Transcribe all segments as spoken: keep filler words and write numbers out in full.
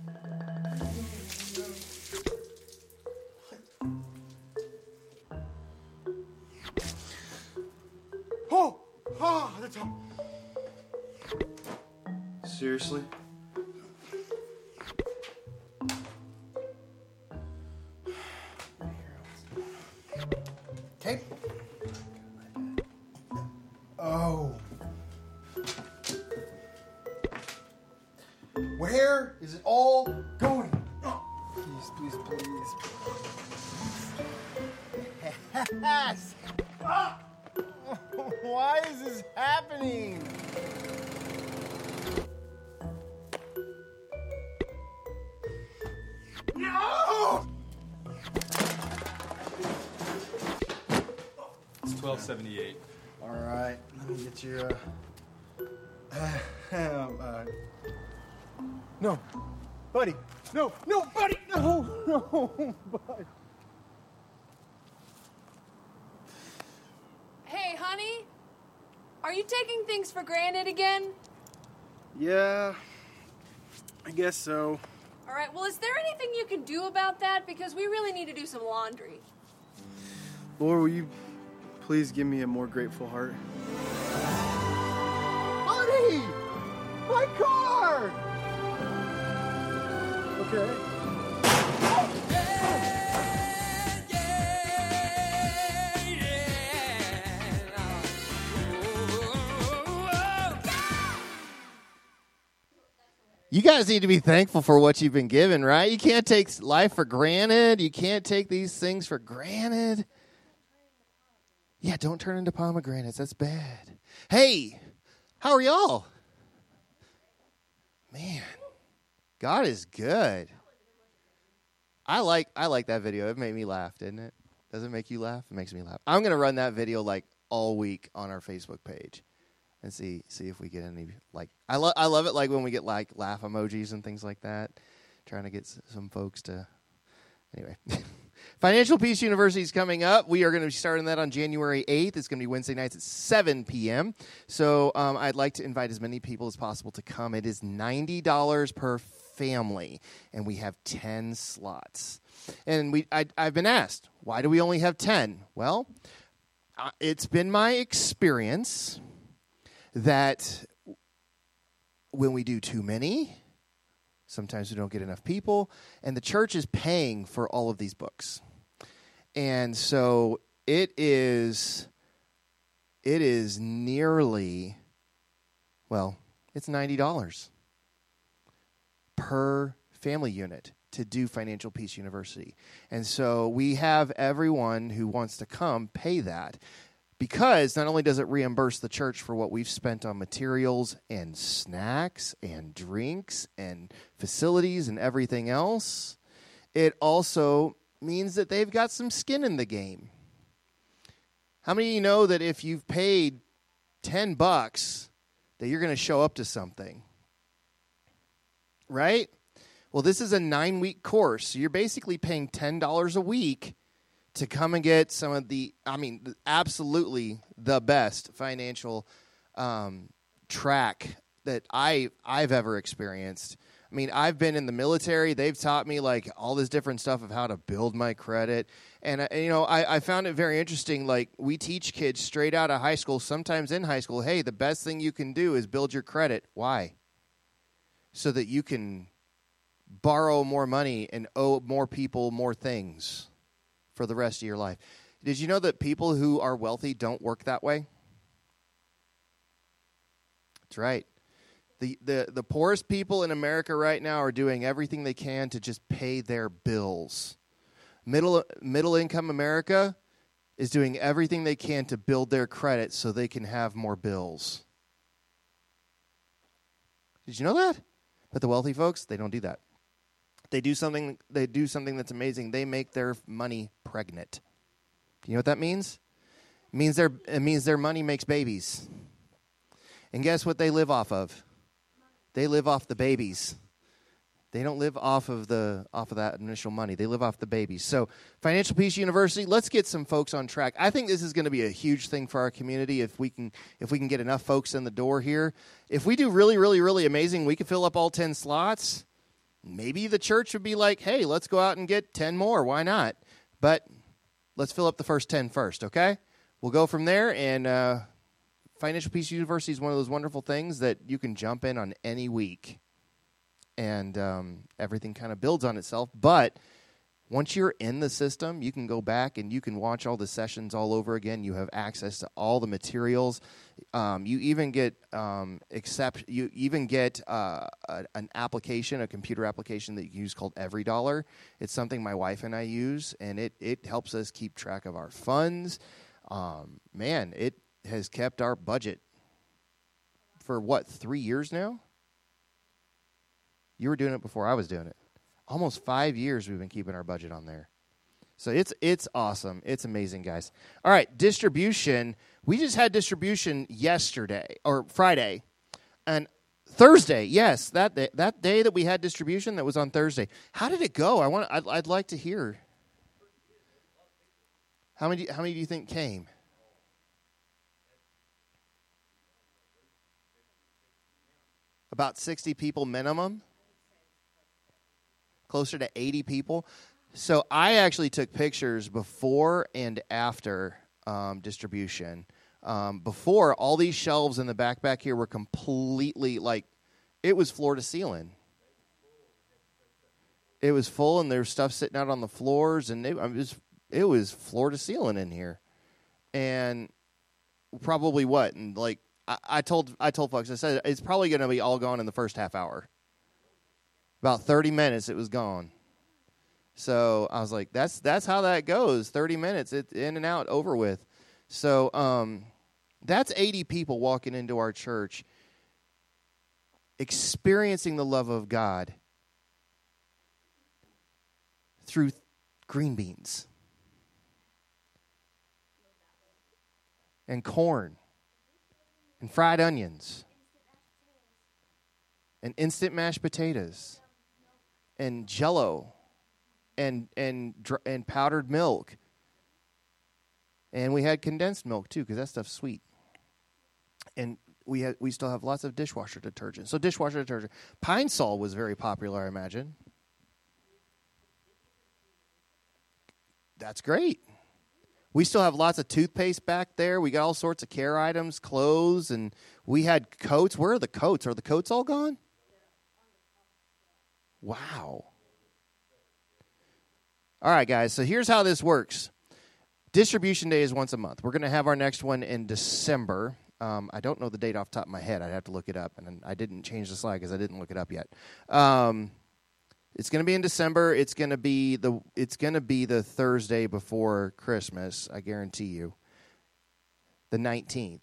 Oh! Ah, that's all. Seriously? Okay. Oh. Where is it all going? Oh. Please, please, please. Yes. Ah. Why is this happening? No! It's twelve seventy-eight. All right, let me get your. Uh, um, uh, no, buddy. No, no, buddy. No, no, buddy. Hey, honey, are you taking things for granted again? Yeah, I guess so. All right, well, is there anything you can do about that? Because we really need to do some laundry. Lord, will you please give me a more grateful heart? Buddy! My car! Okay. You guys need to be thankful for what you've been given, right? You can't take life for granted. You can't take these things for granted. Yeah, don't turn into pomegranates. That's bad. Hey, how are y'all? Man, God is good. I like I like that video. It made me laugh, didn't it? Does it make you laugh? It makes me laugh. I'm going to run that video like all week on our Facebook page. And see see if we get any, like, I, lo- I love it, like, when we get, like, laugh emojis and things like that. Trying to get s- some folks to, anyway. Financial Peace University is coming up. We are going to be starting that on January eighth. It's going to be Wednesday nights at seven p.m. So um, I'd like to invite as many people as possible to come. It is ninety dollars per family, and we have ten slots. And we I, I've been asked, why do we only have ten? Well, uh, it's been my experience that when we do too many, sometimes we don't get enough people, and the church is paying for all of these books. And so it is it is nearly, well, it's ninety dollars per family unit to do Financial Peace University. And so we have everyone who wants to come pay that. Because not only does it reimburse the church for what we've spent on materials and snacks and drinks and facilities and everything else, it also means that they've got some skin in the game. How many of you know that if you've paid ten bucks, that you're going to show up to something? Right? Well, this is a nine-week course, so you're basically paying ten dollars a week to come and get some of the, I mean, absolutely the best financial um, track that I, I've ever experienced. I mean, I've been in the military. They've taught me, like, all this different stuff of how to build my credit. And, uh, you know, I, I found it very interesting. Like, we teach kids straight out of high school, sometimes in high school, hey, the best thing you can do is build your credit. Why? So that you can borrow more money and owe more people more things for the rest of your life. Did you know that people who are wealthy don't work that way? That's right. The, the the poorest people in America right now are doing everything they can to just pay their bills. Middle middle income America is doing everything they can to build their credit so they can have more bills. Did you know that? But the wealthy folks, they don't do that. They do something they do something that's amazing. They make their money pregnant. Do you know what that means? It means their it means their money makes babies. And guess what they live off of? They live off the babies. They don't live off of the off of that initial money. They live off the babies. So Financial Peace University, let's get some folks on track. I think this is going to be a huge thing for our community if we can if we can get enough folks in the door here. If we do really, really, really amazing, we can fill up all ten slots. maybe the church would be like, hey, let's go out and get ten more. Why not? But let's fill up the first ten first, okay? We'll go from there, and uh, Financial Peace University is one of those wonderful things that you can jump in on any week, and um, everything kind of builds on itself. But once you're in the system, you can go back and you can watch all the sessions all over again. You have access to all the materials. Um, you even get um, accept. You even get uh, a, an application, a computer application that you use called EveryDollar. It's something my wife and I use, and it it helps us keep track of our funds. Um, man, it has kept our budget for what, three years now? You were doing it before I was doing it. Almost five years we've been keeping our budget on there. So it's it's awesome. It's amazing, guys. All right, distribution. We just had distribution yesterday, or Friday. And Thursday, yes, that day, that day that we had distribution, that was on Thursday. How did it go? I want I'd, I'd like to hear. How many how many do you think came? About sixty people minimum. Closer to eighty people. So I actually took pictures before and after um, distribution. Um, before, all these shelves in the back back here were completely, like, it was floor to ceiling. It was full, and there was stuff sitting out on the floors, and it, it was it was floor to ceiling in here. And probably what? And like I, I told I told folks, I said it's probably going to be all gone in the first half hour. About thirty minutes, it was gone. So I was like, that's that's how that goes. thirty minutes, it's in and out, over with. So um, that's eighty people walking into our church, experiencing the love of God through green beans and corn and fried onions and instant mashed potatoes. And Jell-O, and and and powdered milk, and we had condensed milk too, because that stuff's sweet. And we had we still have lots of dishwasher detergent. So dishwasher detergent, Pine Sol was very popular, I imagine. That's great. We still have lots of toothpaste back there. We got all sorts of care items, clothes, and we had coats. Where are the coats? Are the coats all gone? Wow. All right, guys, so here's how this works. Distribution day is once a month. We're going to have our next one in December. Um, I don't know the date off the top of my head. I'd have to look it up, and I didn't change the slide because I didn't look it up yet. Um, it's going to be in December. It's going to be the it's going to be the Thursday before Christmas, I guarantee you. The nineteenth.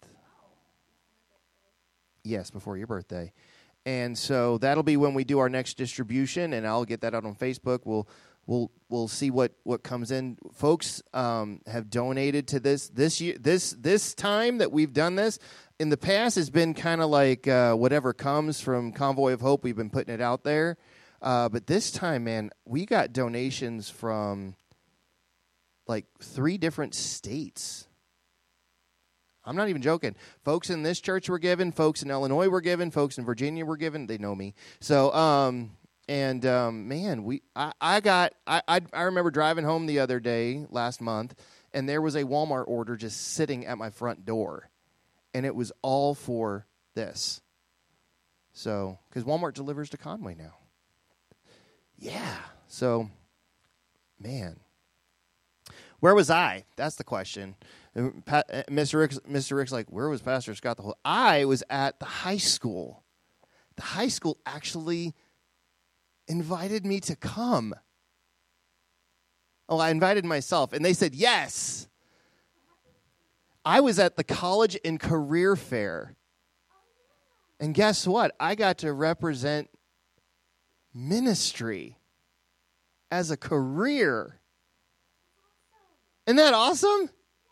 Yes, before your birthday. And so that'll be when we do our next distribution, and I'll get that out on Facebook. We'll we'll we'll see what, what comes in. Folks um, have donated to this this year. This this time that we've done this in the past has been kind of like uh, whatever comes from Convoy of Hope. We've been putting it out there, uh, but this time, man, we got donations from like three different states. I'm not even joking. Folks in this church were given. Folks in Illinois were given. Folks in Virginia were given. They know me. So, um, and um, man, we I, I got I, I I remember driving home the other day last month, and there was a Walmart order just sitting at my front door, and it was all for this. So, because Walmart delivers to Conway now. Yeah. So, man, where was I? That's the question. Mister Rick's, Mister Rick's like, where was Pastor Scott the whole? I was at the high school. The high school actually invited me to come. Oh, I invited myself, and they said yes. I was at the college and career fair. And guess what? I got to represent ministry as a career. Isn't that awesome?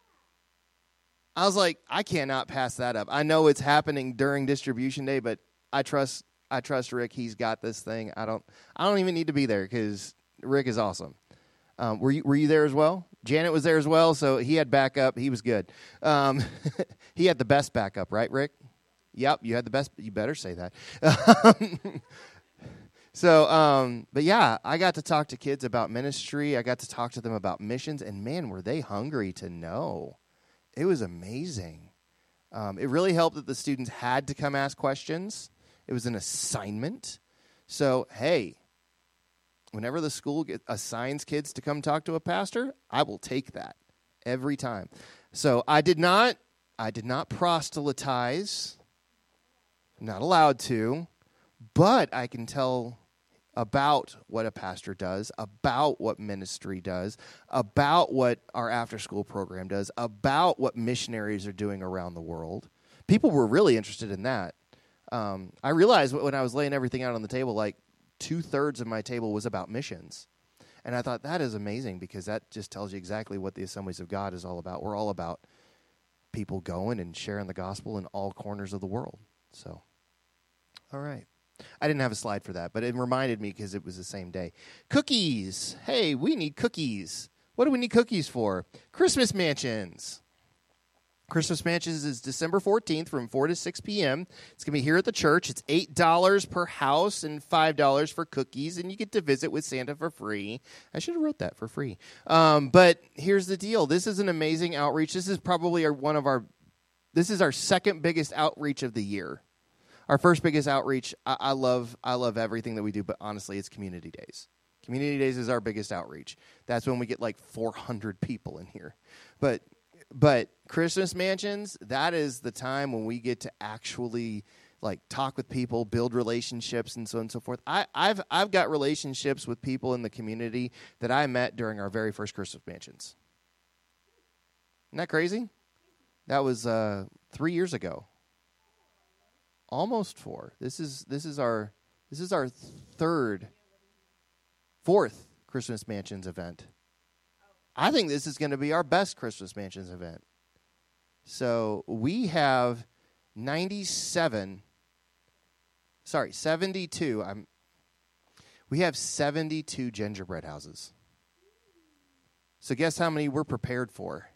I was like, I cannot pass that up. I know it's happening during distribution day, but I trust I trust Rick. He's got this thing. I don't I don't even need to be there because Rick is awesome. Um, were you were you there as well? Janet was there as well, so he had backup. He was good. Um, he had the best backup, right, Rick? Yep, you had the best. You better say that. So, um, but yeah, I got to talk to kids about ministry. I got to talk to them about missions, and man, were they hungry to know. It was amazing. Um, it really helped that the students had to come ask questions. It was an assignment. So, hey, whenever the school get, assigns kids to come talk to a pastor, I will take that every time. So I did not, I did not proselytize. I'm not allowed to, but I can tell about what a pastor does, about what ministry does, about what our after-school program does, about what missionaries are doing around the world. People were really interested in that. Um, I realized when I was laying everything out on the table, like two-thirds of my table was about missions. And I thought, that is amazing, because that just tells you exactly what the Assemblies of God is all about. We're all about people going and sharing the gospel in all corners of the world. So, all right. I didn't have a slide for that, but it reminded me because it was the same day. Cookies. Hey, we need cookies. What do we need cookies for? Christmas Mansions. Christmas Mansions is December fourteenth from four to six p.m. It's going to be here at the church. It's eight dollars per house and five dollars for cookies, and you get to visit with Santa for free. I should have wrote that for free. Um, but here's the deal. This is an amazing outreach. This is probably our, one of our, this is our second biggest outreach of the year. Our first biggest outreach, I, I love I love everything that we do, but honestly, it's Community Days. Community Days is our biggest outreach. That's when we get like four hundred people in here. But but Christmas Mansions, that is the time when we get to actually like talk with people, build relationships, and so on and so forth. I, I've I've got relationships with people in the community that I met during our very first Christmas Mansions. Isn't that crazy? That was uh, three years ago. Almost four. This is this is our this is our third, fourth Christmas Mansions event. I think this is going to be our best Christmas Mansions event. So we have ninety-seven. Sorry, seventy-two. I'm. We have seventy-two gingerbread houses. So guess how many we're prepared for?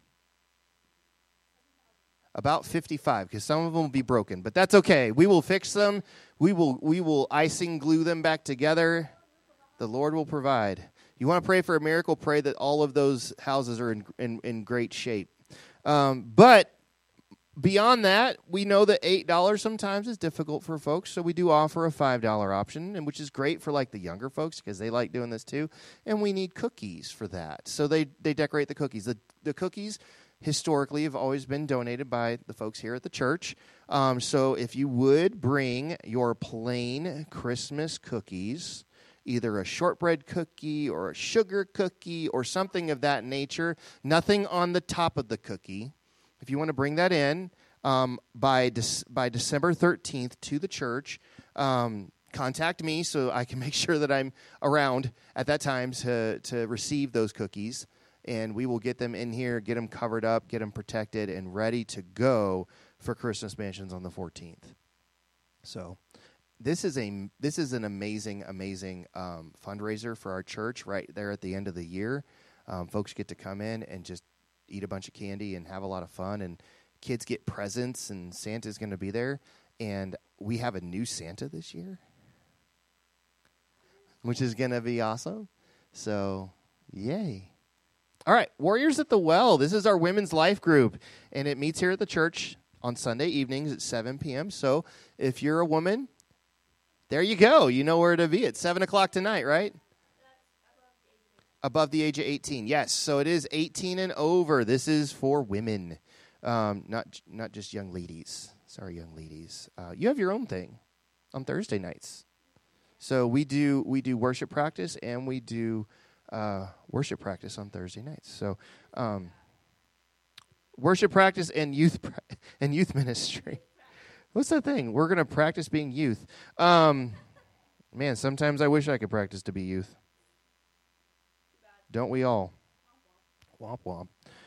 About fifty-five, because some of them will be broken, but that's okay. We will fix them. We will we will icing glue them back together. The Lord will provide. You want to pray for a miracle? Pray that all of those houses are in in, in great shape. Um, but beyond that, we know that eight dollars sometimes is difficult for folks, so we do offer a five dollar option, and which is great for like the younger folks because they like doing this too. And we need cookies for that, so they they decorate the cookies. The the cookies historically have always been donated by the folks here at the church. Um, so if you would bring your plain Christmas cookies, either a shortbread cookie or a sugar cookie or something of that nature, nothing on the top of the cookie. If you want to bring that in um, by De- by December thirteenth to the church, um, contact me so I can make sure that I'm around at that time to, to receive those cookies. And we will get them in here, get them covered up, get them protected, and ready to go for Christmas Mansions on the fourteenth. So this is a this is an amazing, amazing um, fundraiser for our church right there at the end of the year. Um, folks get to come in and just eat a bunch of candy and have a lot of fun, and kids get presents, and Santa's going to be there. And we have a new Santa this year, which is going to be awesome. So, yay. All right, Warriors at the Well. This is our women's life group, and it meets here at the church on Sunday evenings at seven p.m. So if you're a woman, there you go. You know where to be at seven o'clock tonight, right? Above the age of eighteen. Yes, so it is eighteen and over. This is for women, um, not not just young ladies. Sorry, young ladies. Uh, you have your own thing on Thursday nights. So we do we do worship practice, and we do uh, worship practice on Thursday nights. So um, worship practice and youth pra- and youth ministry. What's that thing? We're gonna practice being youth. Um, man, sometimes I wish I could practice to be youth. Don't we all? Womp womp.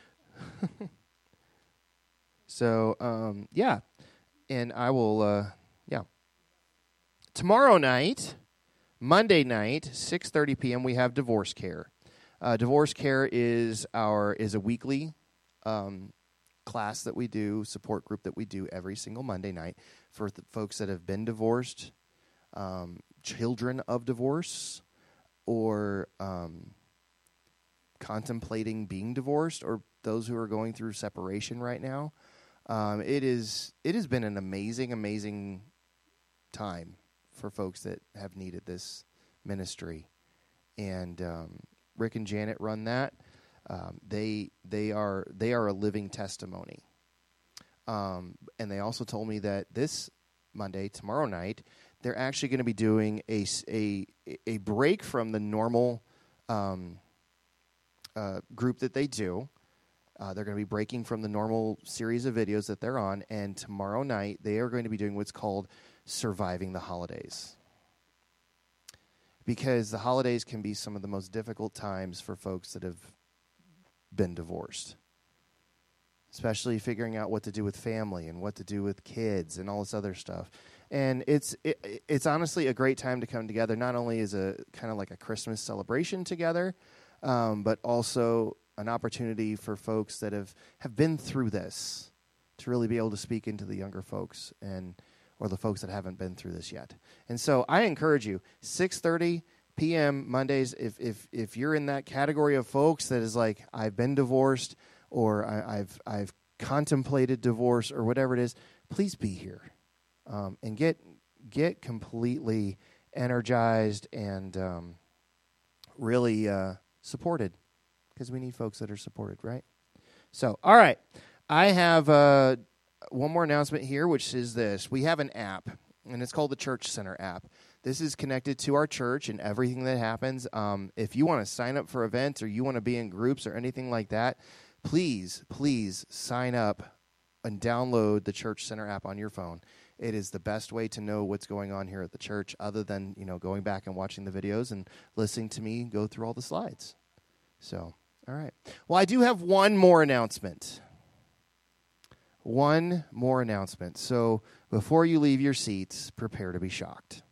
So, um, yeah. And I will, uh, yeah. Tomorrow night, Monday night, six thirty p.m., we have Divorce Care. Uh, Divorce Care is our is a weekly um, class that we do, support group that we do every single Monday night for the folks that have been divorced, um, children of divorce or um, contemplating being divorced or those who are going through separation right now. Um, it is it has been an amazing, amazing time for folks that have needed this ministry. And um, Rick and Janet run that. Um, they they are they are a living testimony. Um, and they also told me that this Monday, tomorrow night, they're actually going to be doing a, a, a break from the normal um, uh, group that they do. Uh, they're going to be breaking from the normal series of videos that they're on, and tomorrow night they are going to be doing what's called Surviving the Holidays. Because the holidays can be some of the most difficult times for folks that have been divorced. Especially figuring out what to do with family and what to do with kids and all this other stuff. And it's it, it's honestly a great time to come together, not only as a kind of like a Christmas celebration together, um, but also an opportunity for folks that have, have been through this to really be able to speak into the younger folks and or the folks that haven't been through this yet. And so I encourage you, six thirty p.m. Mondays, if if if you're in that category of folks that is like, I've been divorced, or I, I've I've contemplated divorce, or whatever it is, please be here um, and get get completely energized and um, really uh, supported, because we need folks that are supported, right? So, all right, I have uh, one more announcement here, which is this: we have an app, and it's called the Church Center app. This is connected to our church and everything that happens. Um, if you want to sign up for events, or you want to be in groups or anything like that, please, please sign up and download the Church Center app on your phone. It is the best way to know what's going on here at the church, other than, you know, going back and watching the videos and listening to me go through all the slides. So, all right. Well, I do have one more announcement. One more announcement. So before you leave your seats, prepare to be shocked.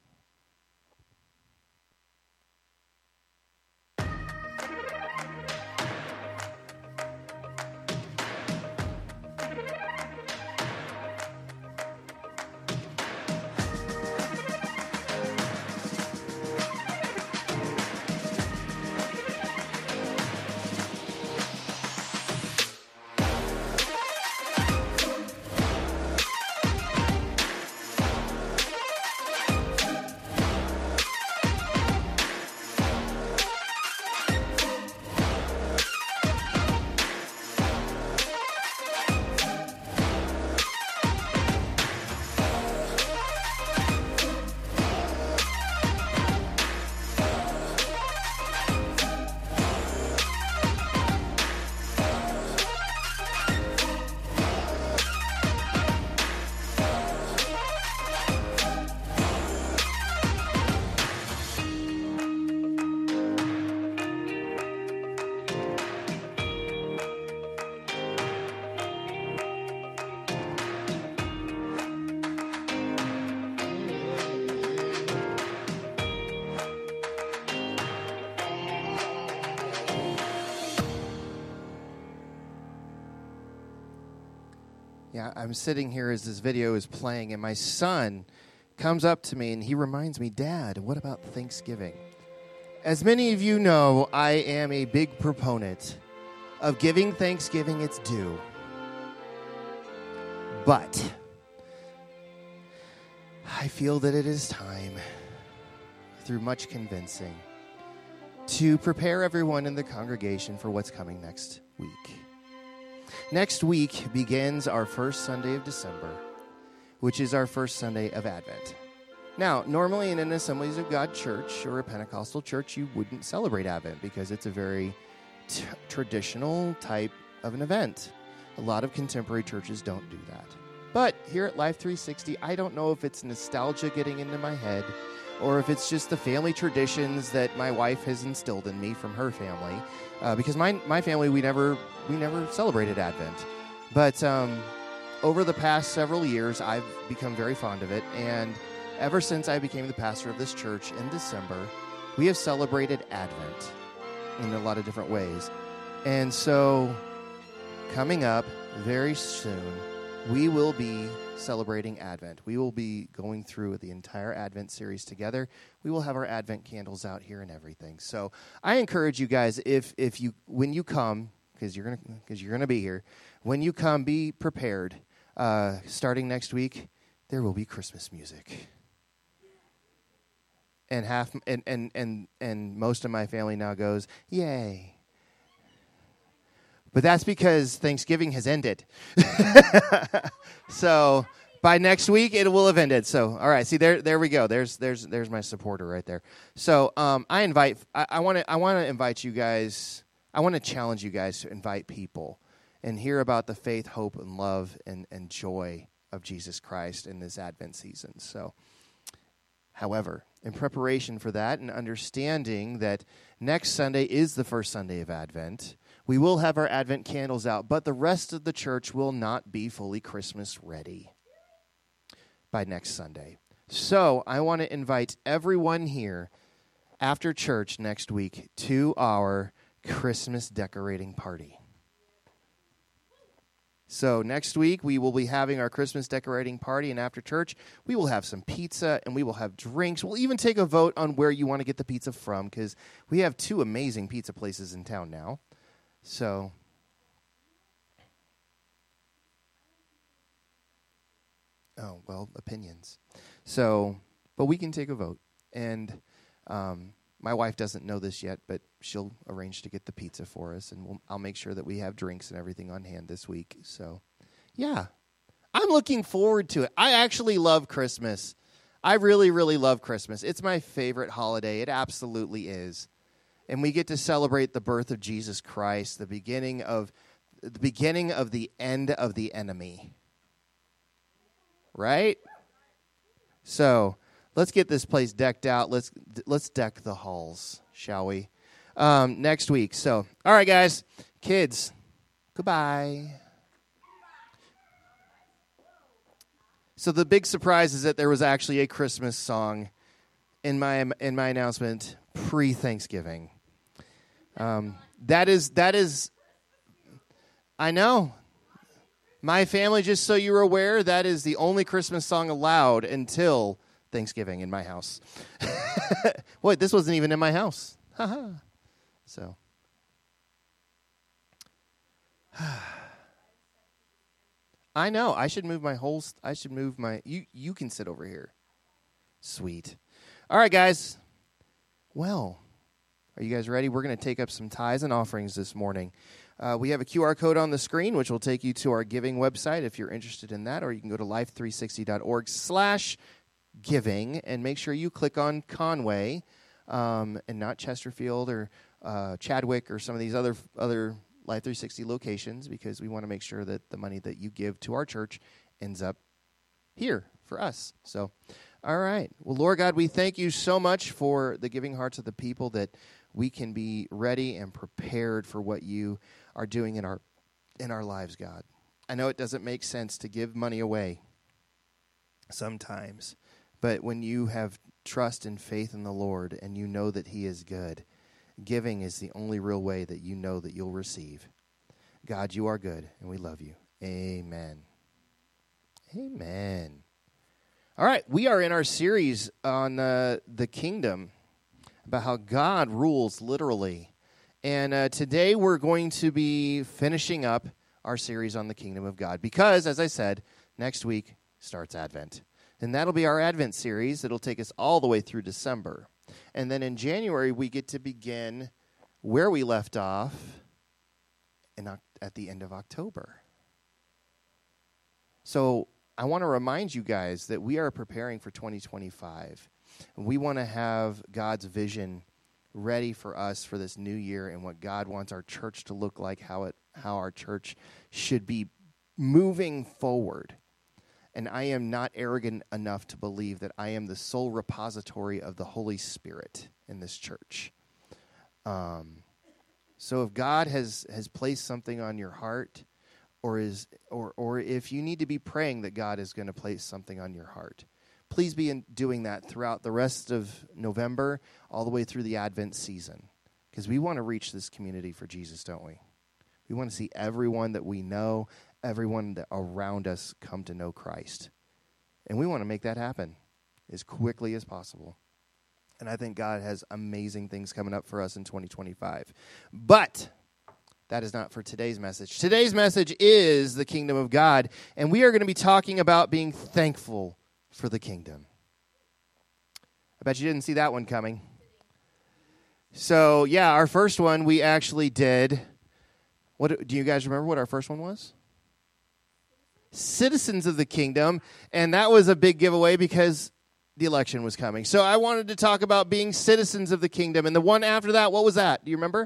Yeah, I'm sitting here as this video is playing, and my son comes up to me, and he reminds me, Dad, what about Thanksgiving? As many of you know, I am a big proponent of giving Thanksgiving its due. But I feel that it is time, through much convincing, to prepare everyone in the congregation for what's coming next week. Next week begins our first Sunday of December, which is our first Sunday of Advent. Now, normally in an Assemblies of God church or a Pentecostal church, you wouldn't celebrate Advent because it's a very t- traditional type of an event. A lot of contemporary churches don't do that. But here at Life three sixty, I don't know if it's nostalgia getting into my head or if it's just the family traditions that my wife has instilled in me from her family. Uh, because my my family, we never we never celebrated Advent. But um, over the past several years, I've become very fond of it. And ever since I became the pastor of this church in December, we have celebrated Advent in a lot of different ways. And so coming up very soon we will be celebrating Advent. We will be going through the entire Advent series together. We will have our Advent candles out here and everything. So I encourage you guys, if if you when you come, because you're gonna because you're gonna be here, when you come, be prepared. Uh, starting next week, there will be Christmas music. And half and, and, and, and most of my family now goes, yay. But that's because Thanksgiving has ended. So by next week it will have ended. So all right, see there there we go. There's there's there's my supporter right there. So um, I invite I want to I want to invite you guys. I want to challenge you guys to invite people and hear about the faith, hope, and love and, and joy of Jesus Christ in this Advent season. So, however, in preparation for that and understanding that next Sunday is the first Sunday of Advent, we will have our Advent candles out, but the rest of the church will not be fully Christmas ready by next Sunday. So I want to invite everyone here after church next week to our Christmas decorating party. So next week, we will be having our Christmas decorating party, and after church, we will have some pizza, and we will have drinks. We'll even take a vote on where you want to get the pizza from, because we have two amazing pizza places in town now. So, oh, well, opinions. So, but we can take a vote, and um, my wife doesn't know this yet, but she'll arrange to get the pizza for us, and we'll, I'll make sure that we have drinks and everything on hand this week. So, yeah, I'm looking forward to it. I actually love Christmas. I really, really love Christmas. It's my favorite holiday. It absolutely is. And we get to celebrate the birth of Jesus Christ, the beginning of the beginning of the end of the enemy. Right? So, let's get this place decked out. Let's let's deck the halls, shall we? Um, next week. So, all right, guys, kids, goodbye. So the big surprise is that there was actually a Christmas song in my in my announcement pre-Thanksgiving. Um, that is that is. I know. My family, just so you're aware, that is the only Christmas song allowed until Thanksgiving in my house. Wait, this wasn't even in my house. Haha. So. I know. I should move my whole, st- I should move my, you, you can sit over here. Sweet. All right, guys. Well, are you guys ready? We're going to take up some tithes and offerings this morning. Uh, we have a Q R code on the screen, which will take you to our giving website if you're interested in that, or you can go to life three sixty dot org slash giving and make sure you click on Conway um, and not Chesterfield or uh, Chadwick or some of these other other Life three sixty locations, because we want to make sure that the money that you give to our church ends up here for us. So, all right. Well, Lord God, we thank you so much for the giving hearts of the people, that we can be ready and prepared for what you are doing in our in our lives, God. I know it doesn't make sense to give money away sometimes, but when you have trust and faith in the Lord and you know that he is good, giving is the only real way that you know that you'll receive. God, you are good, and we love you. Amen. Amen. All right, we are in our series on uh, the kingdom, about how God rules literally. And uh, today we're going to be finishing up our series on the kingdom of God, because, as I said, next week starts Advent. And that'll be our Advent series. It'll take us all the way through December. And then in January, we get to begin where we left off in, at the end of October. So I want to remind you guys that we are preparing for twenty twenty-five. We want to have God's vision ready for us for this new year and what God wants our church to look like, how it, how our church should be moving forward. And I am not arrogant enough to believe that I am the sole repository of the Holy Spirit in this church. Um, so if God has, has placed something on your heart, or is or or if you need to be praying that God is going to place something on your heart, please be in doing that throughout the rest of November, all the way through the Advent season, because we want to reach this community for Jesus, don't we? We want to see everyone that we know, everyone that around us come to know Christ. And we want to make that happen as quickly as possible. And I think God has amazing things coming up for us in twenty twenty-five. But that is not for today's message. Today's message is the kingdom of God, and we are going to be talking about being thankful for the kingdom. I bet you didn't see that one coming. So, yeah, our first one we actually did. What do you guys remember what our first one was? Citizens of the kingdom, and that was a big giveaway because the election was coming. So I wanted to talk about being citizens of the kingdom, and the one after that, what was that? Do you remember?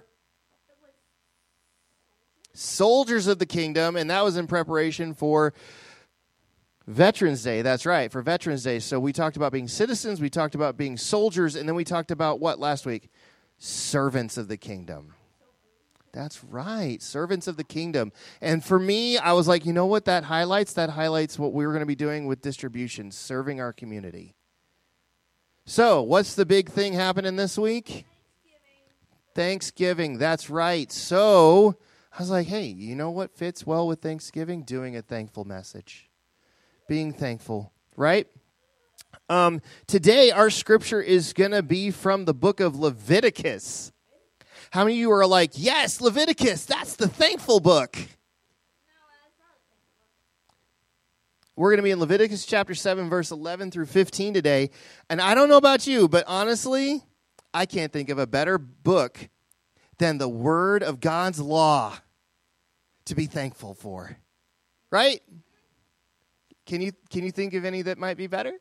Soldiers of the kingdom, and that was in preparation for Veterans Day. That's right, for Veterans Day. So we talked about being citizens, we talked about being soldiers, and then we talked about what last week? Servants of the kingdom. That's right, servants of the kingdom. And for me, I was like, you know what that highlights? That highlights what we were going to be doing with distribution, serving our community. So, what's the big thing happening this week? Thanksgiving. Thanksgiving, that's right. So, I was like, hey, you know what fits well with Thanksgiving? Doing a thankful message. Being thankful, right? Um, today, our scripture is going to be from the book of Leviticus. How many of you are like, yes, Leviticus, that's the thankful book? We're going to be in Leviticus chapter seven, verse eleven through fifteen today. And I don't know about you, but honestly, I can't think of a better book than the Word of God's law to be thankful for. Right? Can you can you think of any that might be better?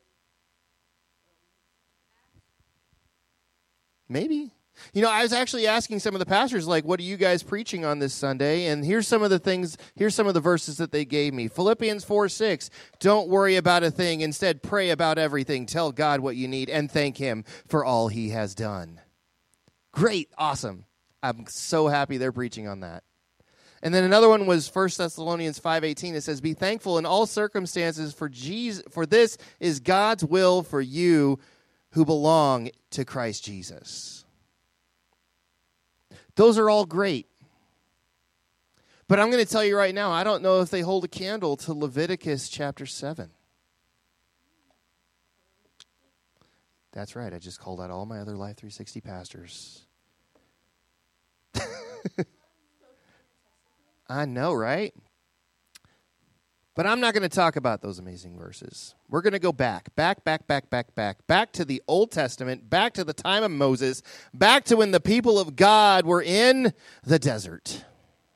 Maybe. You know, I was actually asking some of the pastors, like, what are you guys preaching on this Sunday? And here's some of the things, here's some of the verses that they gave me. Philippians four six, don't worry about a thing. Instead, pray about everything. Tell God what you need and thank him for all he has done. Great. Awesome. I'm so happy they're preaching on that. And then another one was First Thessalonians five eighteen. It says, be thankful in all circumstances, for Jesus, for this is God's will for you who belong to Christ Jesus. Those are all great. But I'm going to tell you right now, I don't know if they hold a candle to Leviticus chapter seven. That's right. I just called out all my other Life three sixty pastors. I know, right? But I'm not going to talk about those amazing verses. We're going to go back, back, back, back, back, back, back to the Old Testament, back to the time of Moses, back to when the people of God were in the desert.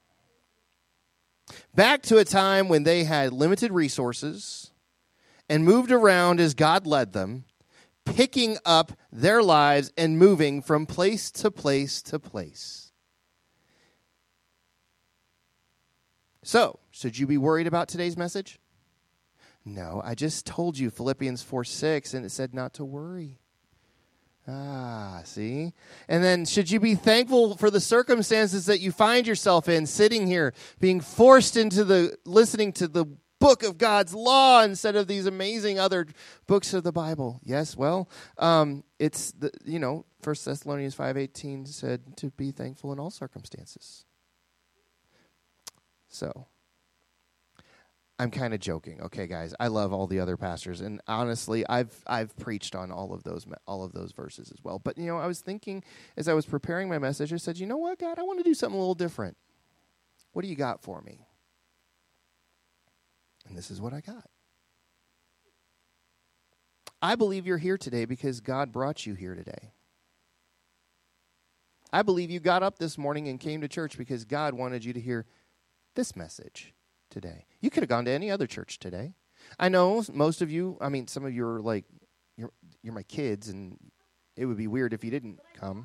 Back to a time when they had limited resources and moved around as God led them, picking up their lives and moving from place to place to place. So, should you be worried about today's message? No, I just told you Philippians four six, and it said not to worry. Ah, see? And then, should you be thankful for the circumstances that you find yourself in, sitting here, being forced into the, listening to the book of God's law instead of these amazing other books of the Bible? Yes, well, um, it's, the, you know, First Thessalonians five eighteen said to be thankful in all circumstances. So, I'm kind of joking, okay, guys. I love all the other pastors, and honestly, I've I've preached on all of those all of those verses as well. But you know, I was thinking as I was preparing my message, I said, you know what, God, I want to do something a little different. What do you got for me? And this is what I got. I believe you're here today because God brought you here today. I believe you got up this morning and came to church because God wanted you to hear this message today. You could have gone to any other church today. I know most of you, I mean, some of you are like, you're, you're my kids, and it would be weird if you didn't come.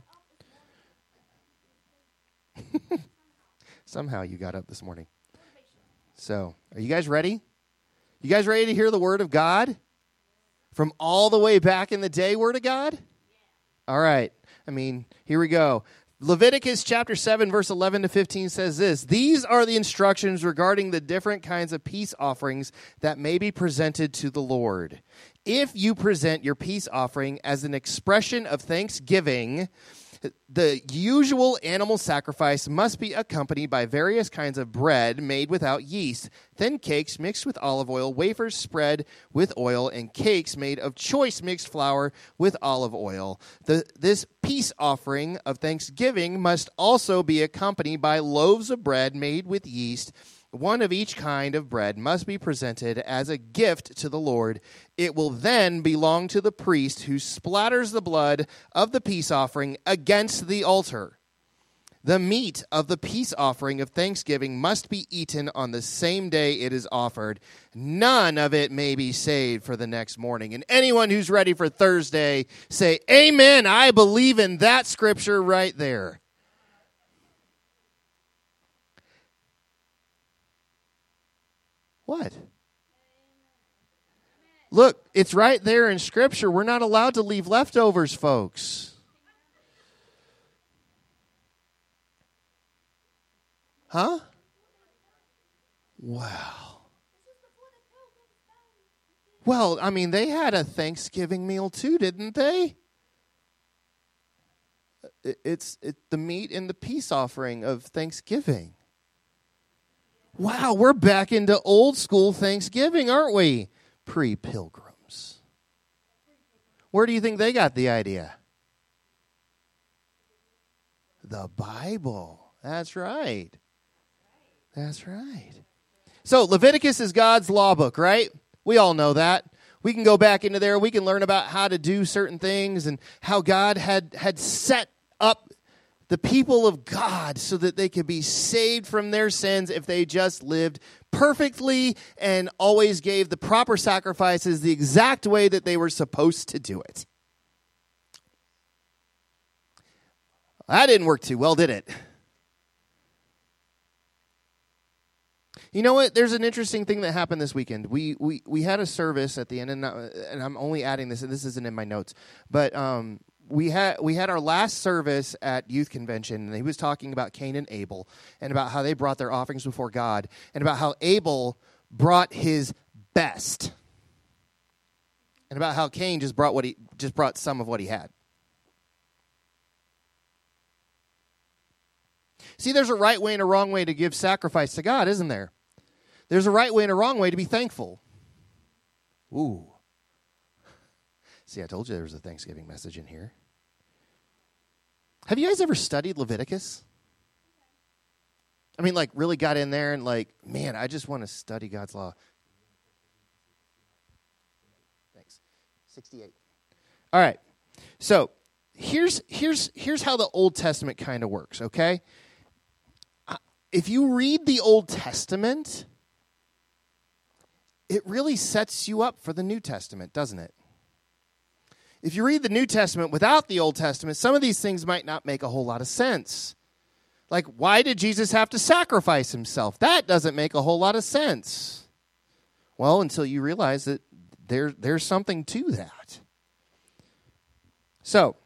Somehow you got up this morning. So, are you guys ready? You guys ready to hear the word of God? From all the way back in the day, word of God? All right. I mean, here we go. Leviticus chapter seven, verse eleven to fifteen says this: these are the instructions regarding the different kinds of peace offerings that may be presented to the Lord. If you present your peace offering as an expression of thanksgiving, The usual animal sacrifice must be accompanied by various kinds of bread made without yeast, thin cakes mixed with olive oil, wafers spread with oil, and cakes made of choice mixed flour with olive oil. The, this peace offering of thanksgiving must also be accompanied by loaves of bread made with yeast. One of each kind of bread must be presented as a gift to the Lord. It will then belong to the priest who splatters the blood of the peace offering against the altar. The meat of the peace offering of thanksgiving must be eaten on the same day it is offered. None of it may be saved for the next morning. And anyone who's ready for Thursday, say, amen, I believe in that scripture right there. What? Look, it's right there in Scripture. We're not allowed to leave leftovers, folks. Huh? Wow. Well, I mean, they had a Thanksgiving meal too, didn't they? It's it, the meat and the peace offering of Thanksgiving. Wow, we're back into old school Thanksgiving, aren't we? Pre-pilgrims. Where do you think they got the idea? The Bible. That's right. That's right. So Leviticus is God's law book, right? We all know that. We can go back into there. We can learn about how to do certain things and how God had, had set up the people of God so that they could be saved from their sins if they just lived perfectly and always gave the proper sacrifices the exact way that they were supposed to do it. That didn't work too well, did it? You know what? There's an interesting thing that happened this weekend. We we we had a service at the end, and, not, and I'm only adding this, and this isn't in my notes, but um. We had we had our last service at youth convention, and he was talking about Cain and Abel and about how they brought their offerings before God and about how Abel brought his best and about how Cain just brought what he just brought some of what he had. See, there's a right way and a wrong way to give sacrifice to God, isn't there? There's a right way and a wrong way to be thankful. Ooh. See, I told you there was a Thanksgiving message in here. Have you guys ever studied Leviticus? I mean, like, really got in there and like, man, I just want to study God's law. Thanks. sixty-eight. All right. So here's here's here's how the Old Testament kind of works, okay? If you read the Old Testament, it really sets you up for the New Testament, doesn't it? If you read the New Testament without the Old Testament, some of these things might not make a whole lot of sense. Like, why did Jesus have to sacrifice himself? That doesn't make a whole lot of sense. Well, until you realize that there, there's something to that. So,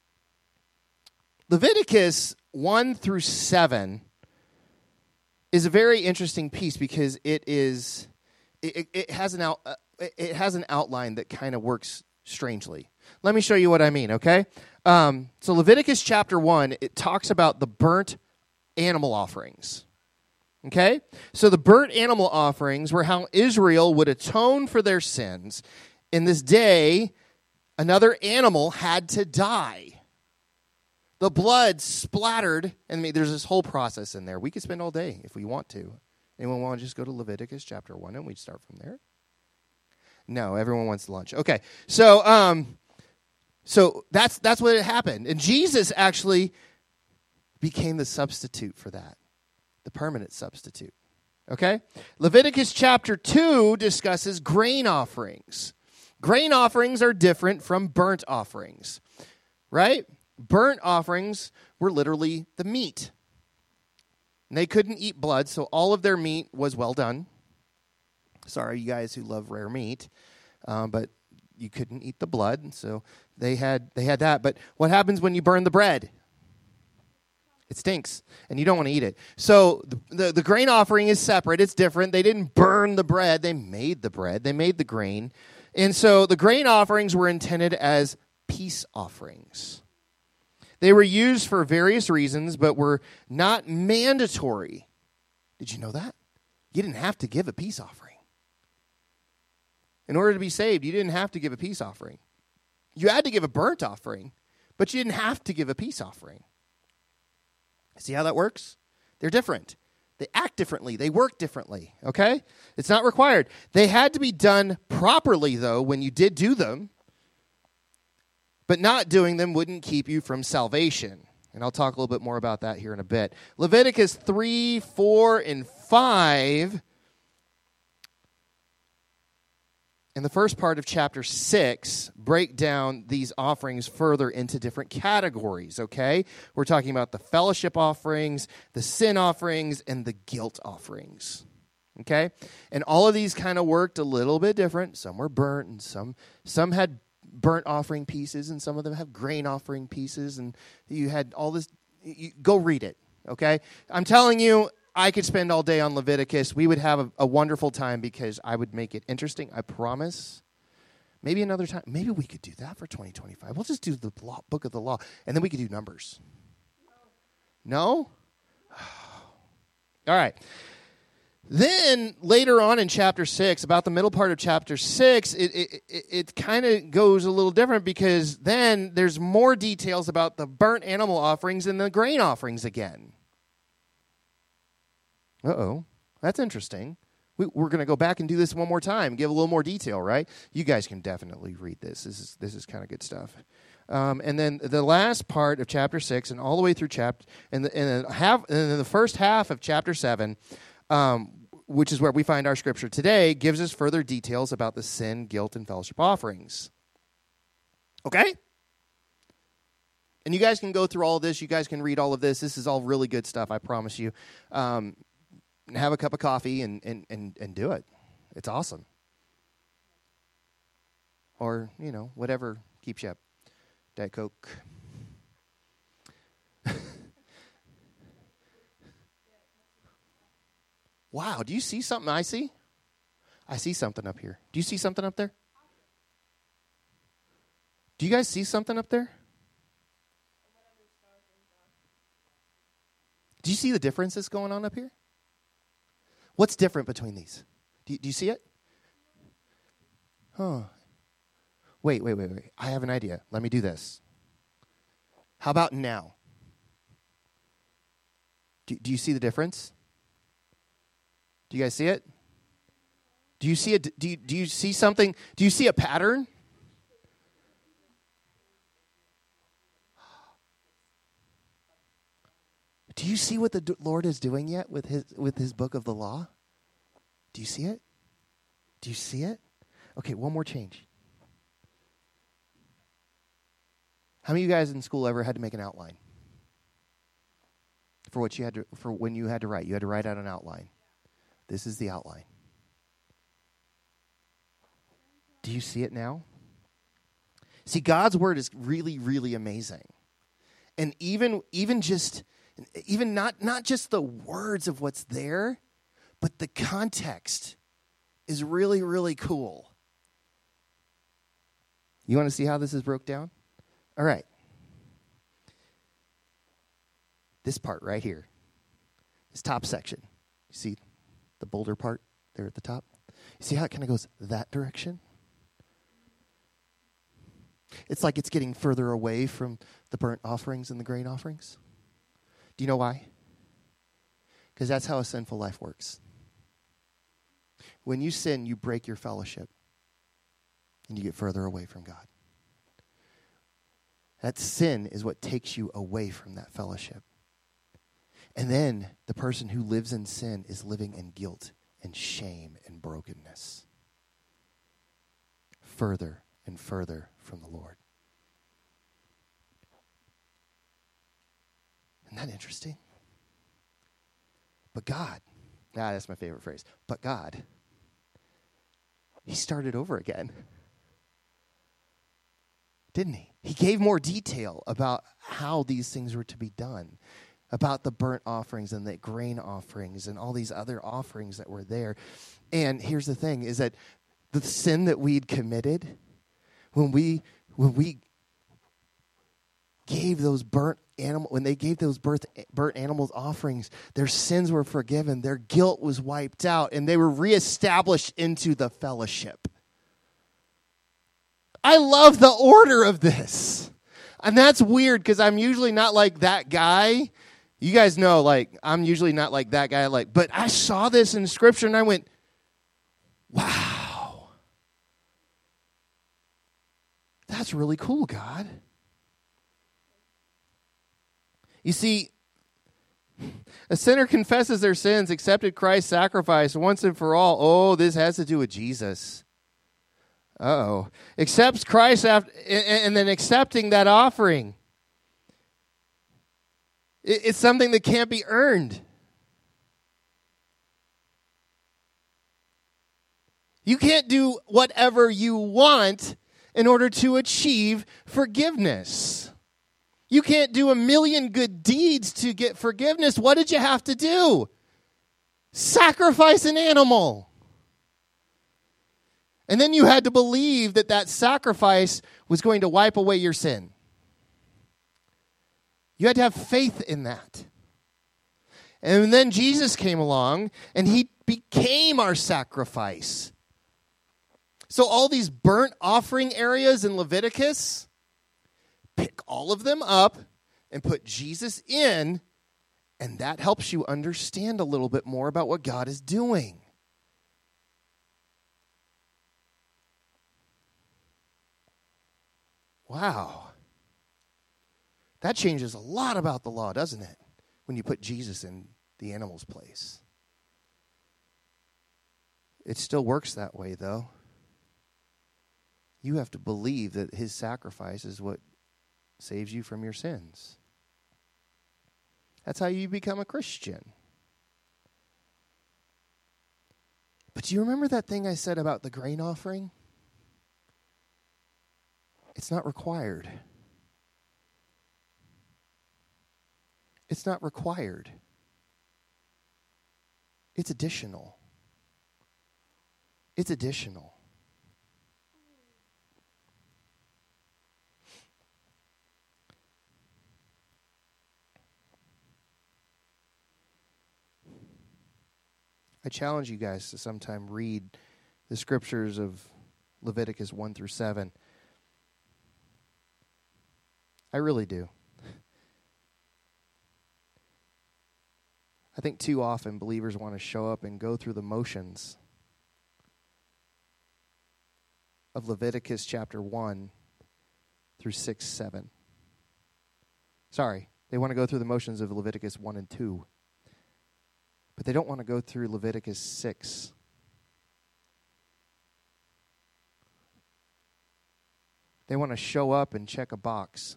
Leviticus one through seven is a very interesting piece because it is it, it has an out, it has an outline that kind of works strangely. Let me show you what I mean, okay? Um, so Leviticus chapter one, it talks about the burnt animal offerings, okay? So the burnt animal offerings were how Israel would atone for their sins. In this day, another animal had to die. The blood splattered, and there's this whole process in there. We could spend all day if we want to. Anyone want to just go to Leviticus chapter one and we'd start from there? No, everyone wants lunch. Okay, so um, so that's that's what happened. And Jesus actually became the substitute for that, the permanent substitute. Okay? Leviticus chapter two discusses grain offerings. Grain offerings are different from burnt offerings, right? Burnt offerings were literally the meat. And they couldn't eat blood, so all of their meat was well done. Sorry, you guys who love rare meat, um, but you couldn't eat the blood, so they had they had that. But what happens when you burn the bread? It stinks, and you don't want to eat it. So the, the, the grain offering is separate. It's different. They didn't burn the bread. They made the bread. They made the grain. And so the grain offerings were intended as peace offerings. They were used for various reasons, but were not mandatory. Did you know that? You didn't have to give a peace offering. In order to be saved, you didn't have to give a peace offering. You had to give a burnt offering, but you didn't have to give a peace offering. See how that works? They're different. They act differently. They work differently, okay? It's not required. They had to be done properly, though, when you did do them, but not doing them wouldn't keep you from salvation. And I'll talk a little bit more about that here in a bit. Leviticus three, four, and five, in the first part of chapter six, break down these offerings further into different categories, okay? We're talking about the fellowship offerings, the sin offerings, and the guilt offerings, okay? And all of these kind of worked a little bit different. Some were burnt, and some some had burnt offering pieces, and some of them have grain offering pieces, and you had all this. You, go read it, okay? I'm telling you, I could spend all day on Leviticus. We would have a, a wonderful time because I would make it interesting, I promise. Maybe another time. Maybe we could do that for twenty twenty-five. We'll just do the law, book of the law, and then we could do Numbers. No? All right. Then later on in chapter six, about the middle part of chapter six, it it, it, it kind of goes a little different because then there's more details about the burnt animal offerings and the grain offerings again. Uh-oh, that's interesting. We, we're going to go back and do this one more time, give a little more detail, right? You guys can definitely read this. This is this is kind of good stuff. Um, and then the last part of chapter six, and all the way through chapter, and the, and the half, and then the first half of chapter seven, um, which is where we find our scripture today, gives us further details about the sin, guilt, and fellowship offerings. Okay? And you guys can go through all of this. You guys can read all of this. This is all really good stuff, I promise you. Um, have a cup of coffee and, and, and, and do it. It's awesome. Or, you know, whatever keeps you up. Diet Coke. Wow, do you see something I see? I see something up here. Do you see something up there? Do you guys see something up there? Do you see the difference that's going on up here? What's different between these? Do you, do you see it? Huh. Wait, wait, wait, wait. I have an idea. Let me do this. How about now? Do, do you see the difference? Do you guys see it? Do you see it? Do you, do you see something? Do you see a pattern? Do you see what the Lord is doing yet with his with his book of the law? Do you see it? Do you see it? Okay, one more change. How many of you guys in school ever had to make an outline? For what you had to for when you had to write. You had to write out an outline. This is the outline. Do you see it now? See, God's word is really, really amazing. And even even just even not not just the words of what's there, but the context is really, really cool. You want to see how this is broke down? All right. This part right here, this top section. You see the bolder part there at the top? You see how it kind of goes that direction? It's like it's getting further away from the burnt offerings and the grain offerings. Do you know why? Because that's how a sinful life works. When you sin, you break your fellowship and you get further away from God. That sin is what takes you away from that fellowship. And then the person who lives in sin is living in guilt and shame and brokenness. Further and further from the Lord. Isn't that interesting? But God, ah, that's my favorite phrase. But God, he started over again. Didn't he? He gave more detail about how these things were to be done. About the burnt offerings and the grain offerings and all these other offerings that were there. And here's the thing, is that the sin that we'd committed, when we when we gave those burnt animal, when they gave those burnt, burnt animals offerings, their sins were forgiven, their guilt was wiped out, and they were reestablished into the fellowship. I love the order of this. And that's weird because I'm usually not like that guy. You guys know, like, I'm usually not like that guy. Like, but I saw this in Scripture and I went, wow. That's really cool, God. You see, a sinner confesses their sins, accepted Christ's sacrifice once and for all. Oh, this has to do with Jesus. Uh-oh. Accepts Christ after, and then accepting that offering. It's something that can't be earned. You can't do whatever you want in order to achieve forgiveness. You can't do a million good deeds to get forgiveness. What did you have to do? Sacrifice an animal. And then you had to believe that that sacrifice was going to wipe away your sin. You had to have faith in that. And then Jesus came along, and he became our sacrifice. So all these burnt offering areas in Leviticus, pick all of them up and put Jesus in, and that helps you understand a little bit more about what God is doing. Wow. That changes a lot about the law, doesn't it? When you put Jesus in the animal's place. It still works that way, though. You have to believe that his sacrifice is what saves you from your sins. That's how you become a Christian. But do you remember that thing I said about the grain offering? It's not required. It's not required. It's additional. It's additional. I challenge you guys to sometime read the scriptures of Leviticus one through seven. I really do. I think too often believers want to show up and go through the motions of Leviticus chapter one through six, seven. Sorry, they want to go through the motions of Leviticus one and two. But they don't want to go through Leviticus six. They want to show up and check a box.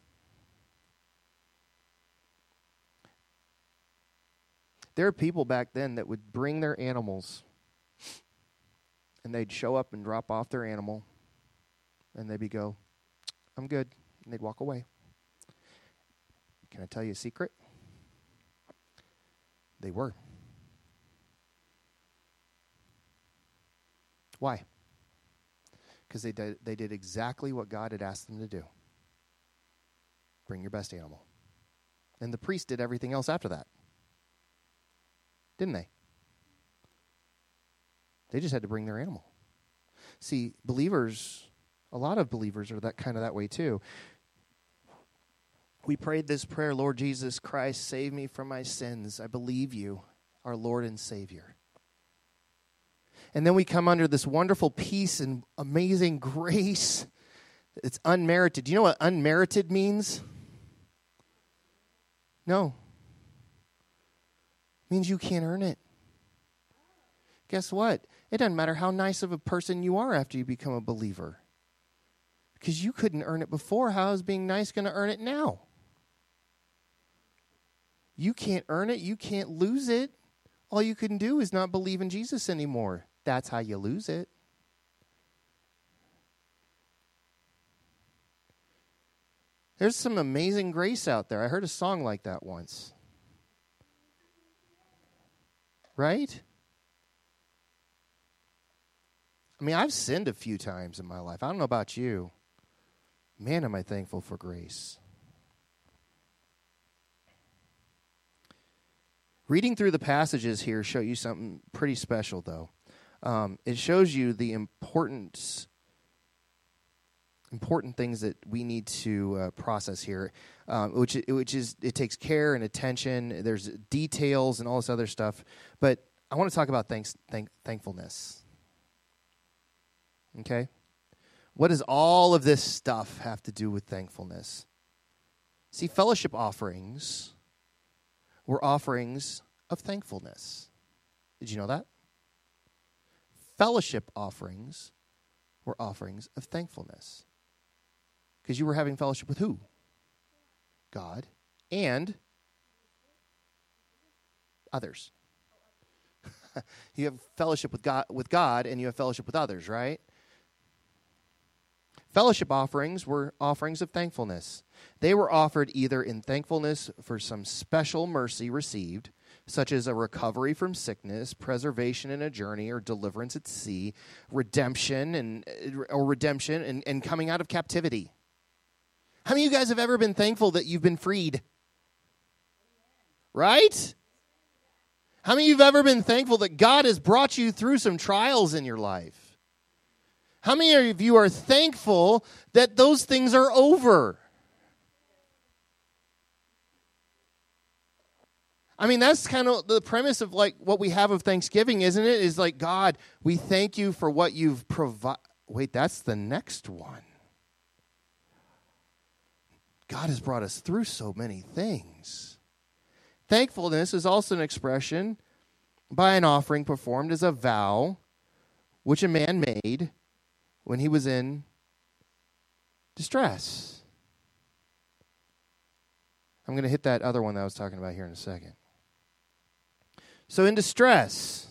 There are people back then that would bring their animals, and they'd show up and drop off their animal, and they'd be go, I'm good, and they'd walk away. Can I tell you a secret? They were. Why? Because they did, they did exactly what God had asked them to do. Bring your best animal. And the priest did everything else after that. Didn't they? They just had to bring their animal. See, believers, a lot of believers are that kind of that way too. We prayed this prayer, Lord Jesus Christ, save me from my sins. I believe you, our Lord and Savior. And then we come under this wonderful peace and amazing grace. It's unmerited. Do you know what unmerited means? No. It means you can't earn it. Guess what? It doesn't matter how nice of a person you are after you become a believer. Because you couldn't earn it before. How is being nice going to earn it now? You can't earn it. You can't lose it. All you can do is not believe in Jesus anymore. That's how you lose it. There's some amazing grace out there. I heard a song like that once. Right? I mean, I've sinned a few times in my life. I don't know about you. Man, am I thankful for grace. Reading through the passages here show you something pretty special, though. Um, it shows you the importance, important things that we need to uh, process here, um, which which is it takes care and attention. There's details and all this other stuff, but I want to talk about thanks, thank, thankfulness. Okay, what does all of this stuff have to do with thankfulness? See, fellowship offerings were offerings of thankfulness. Did you know that? Fellowship offerings were offerings of thankfulness. Because you were having fellowship with who? God and others. You have fellowship with God, with God, and you have fellowship with others, right? Fellowship offerings were offerings of thankfulness. They were offered either in thankfulness for some special mercy received, such as a recovery from sickness, preservation in a journey, or deliverance at sea, redemption and or redemption and, and coming out of captivity. How many of you guys have ever been thankful that you've been freed? Right? How many of you have ever been thankful that God has brought you through some trials in your life? How many of you are thankful that those things are over? I mean, that's kind of the premise of like what we have of Thanksgiving, isn't it? Is like, God, we thank you for what you've provided. Wait, that's the next one. God has brought us through so many things. Thankfulness is also an expression by an offering performed as a vow, which a man made when he was in distress. I'm going to hit that other one that I was talking about here in a second. So in distress,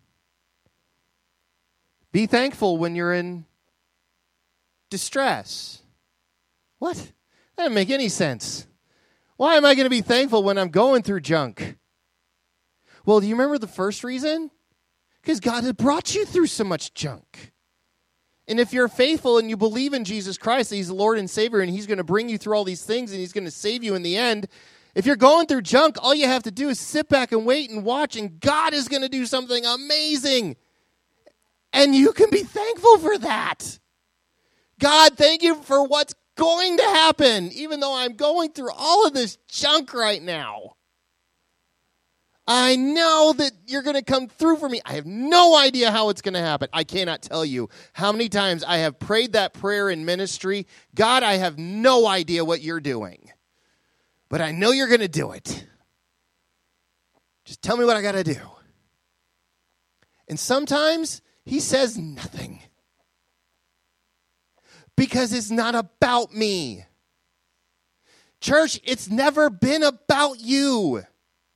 be thankful when you're in distress. What? That doesn't make any sense. Why am I going to be thankful when I'm going through junk? Well, do you remember the first reason? Because God had brought you through so much junk. And if you're faithful and you believe in Jesus Christ, that He's the Lord and Savior, and He's going to bring you through all these things, and He's going to save you in the end, if you're going through junk, all you have to do is sit back and wait and watch, and God is going to do something amazing. And you can be thankful for that. God, thank you for what's going to happen, even though I'm going through all of this junk right now. I know that you're going to come through for me. I have no idea how it's going to happen. I cannot tell you how many times I have prayed that prayer in ministry. God, I have no idea what you're doing, but I know you're going to do it. Just tell me what I got to do. And sometimes He says nothing because it's not about me. Church, it's never been about you.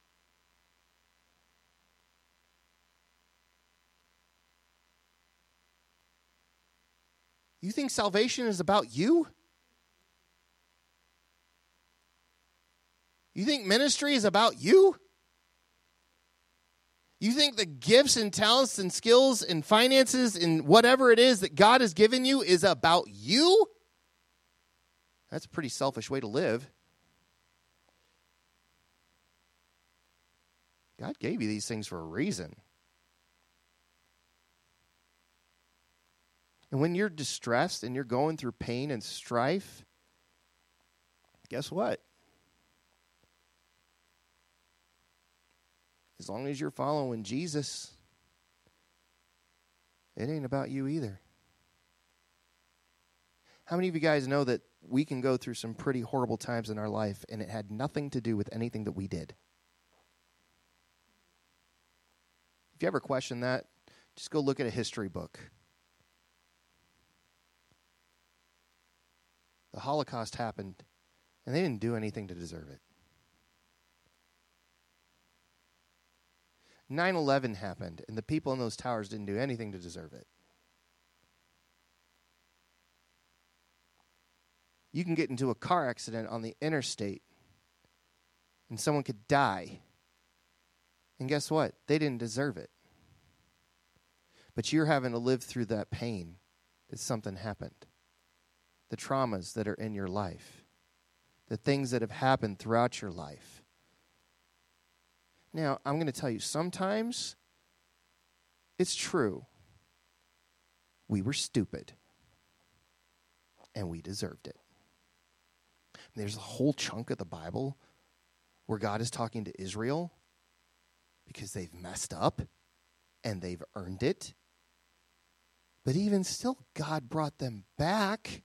You think salvation is about you? You think ministry is about you? You think the gifts and talents and skills and finances and whatever it is that God has given you is about you? That's a pretty selfish way to live. God gave you these things for a reason. And when you're distressed and you're going through pain and strife, guess what? As long as you're following Jesus, it ain't about you either. How many of you guys know that we can go through some pretty horrible times in our life and it had nothing to do with anything that we did? If you ever question that, just go look at a history book. The Holocaust happened, and they didn't do anything to deserve it. nine eleven happened, and the people in those towers didn't do anything to deserve it. You can get into a car accident on the interstate, and someone could die. And guess what? They didn't deserve it. But you're having to live through that pain that something happened. The traumas that are in your life, the things that have happened throughout your life. Now, I'm going to tell you, sometimes it's true. We were stupid, and we deserved it. And there's a whole chunk of the Bible where God is talking to Israel because they've messed up and they've earned it. But even still, God brought them back.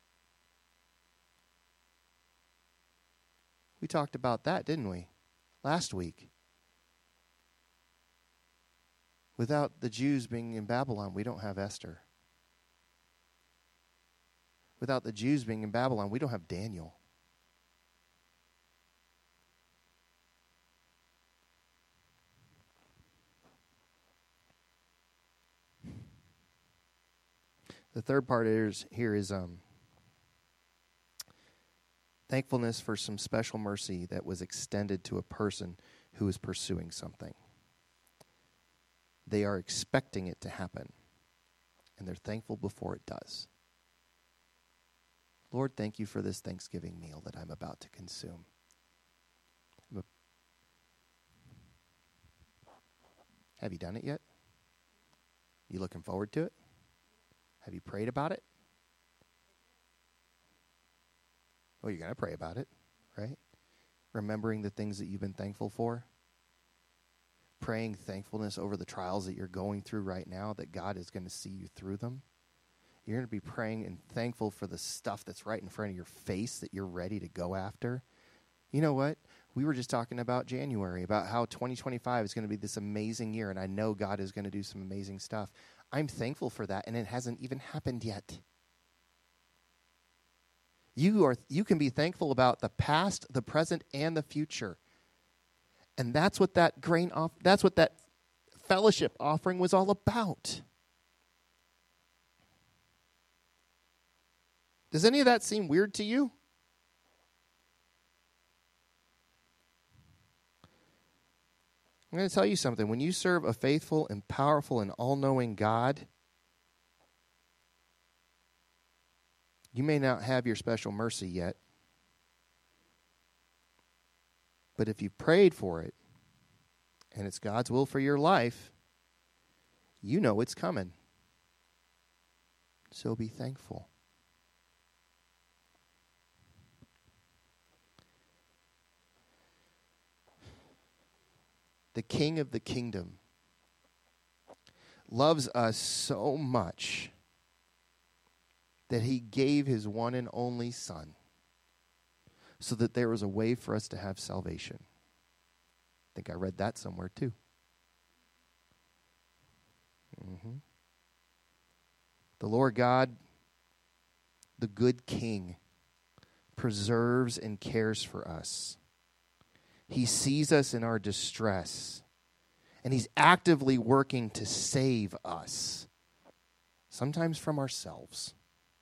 We talked about that, didn't we? Last week. Without the Jews being in Babylon, we don't have Esther. Without the Jews being in Babylon, we don't have Daniel. The third part is, here is um, thankfulness for some special mercy that was extended to a person who is pursuing something. They are expecting it to happen, and they're thankful before it does. Lord, thank you for this Thanksgiving meal that I'm about to consume. A... Have you done it yet? You looking forward to it? Have you prayed about it? Well, you're going to pray about it, right? Remembering the things that you've been thankful for. Praying thankfulness over the trials that you're going through right now, that God is going to see you through them. You're going to be praying and thankful for the stuff that's right in front of your face that you're ready to go after. You know what? We were just talking about January, about how twenty twenty-five is going to be this amazing year, and I know God is going to do some amazing stuff. I'm thankful for that, and it hasn't even happened yet. You are you can be thankful about the past, the present, and the future. And that's what that grain off that's what that fellowship offering was all about. Does any of that seem weird to you? I'm going to tell you something. When you serve a faithful and powerful and all-knowing God, you may not have your special mercy yet. But if you've prayed for it, and it's God's will for your life, you know it's coming. So be thankful. The King of the kingdom loves us so much that he gave his one and only Son so that there was a way for us to have salvation. I think I read that somewhere too. Mm-hmm. The Lord God, the good King, preserves and cares for us. He sees us in our distress, and he's actively working to save us, sometimes from ourselves.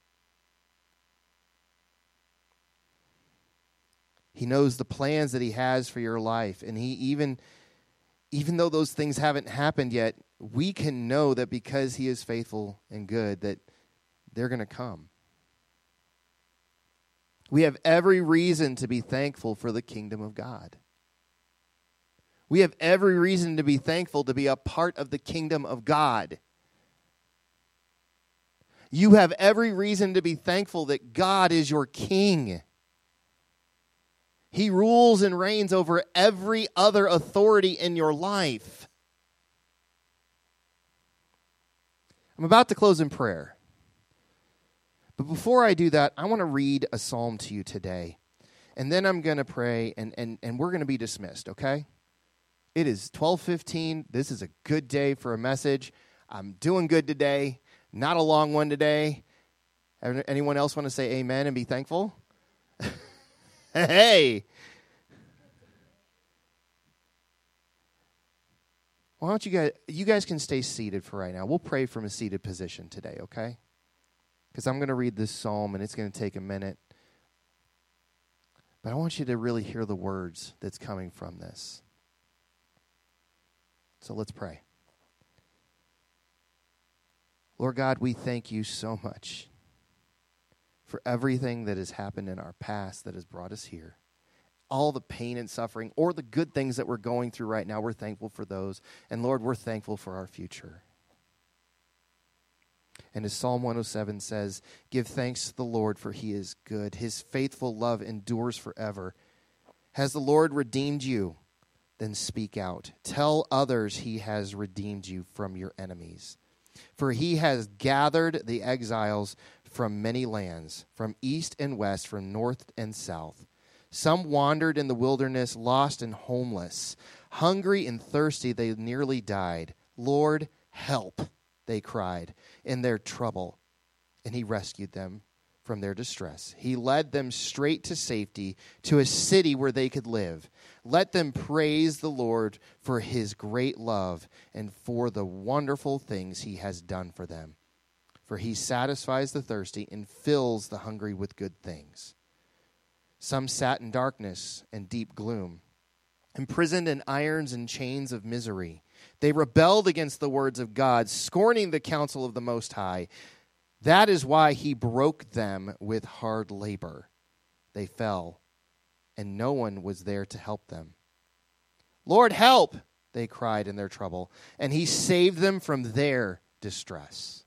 He knows the plans that he has for your life, and he even, even though those things haven't happened yet, we can know that because he is faithful and good, that they're going to come. We have every reason to be thankful for the kingdom of God. We have every reason to be thankful to be a part of the kingdom of God. You have every reason to be thankful that God is your king. He rules and reigns over every other authority in your life. I'm about to close in prayer. But before I do that, I want to read a psalm to you today. And then I'm going to pray, and, and, and we're going to be dismissed, okay? It is twelve fifteen. This is a good day for a message. I'm doing good today. Not a long one today. Anyone else want to say amen and be thankful? Hey. Why don't you guys, you guys can stay seated for right now. We'll pray from a seated position today, okay? Because I'm going to read this psalm, and it's going to take a minute. But I want you to really hear the words that's coming from this. So let's pray. Lord God, we thank you so much for everything that has happened in our past that has brought us here. all the pain and suffering or the good things that we're going through right now. We're thankful for those. And Lord, we're thankful for our future. And as Psalm one oh seven says, give thanks to the Lord, for he is good. His faithful love endures forever. Has the Lord redeemed you? Then speak out. Tell others he has redeemed you from your enemies. For he has gathered the exiles from many lands, from east and west, from north and south. Some wandered in the wilderness, lost and homeless. Hungry and thirsty, they nearly died. Lord, help, they cried in their trouble, and he rescued them from their distress. He led them straight to safety, to a city where they could live. Let them praise the Lord for his great love and for the wonderful things he has done for them. For he satisfies the thirsty and fills the hungry with good things. Some sat in darkness and deep gloom, imprisoned in irons and chains of misery. They rebelled against the words of God, scorning the counsel of the Most High. That is why he broke them with hard labor. They fell, and no one was there to help them. Lord, help, they cried in their trouble, and he saved them from their distress.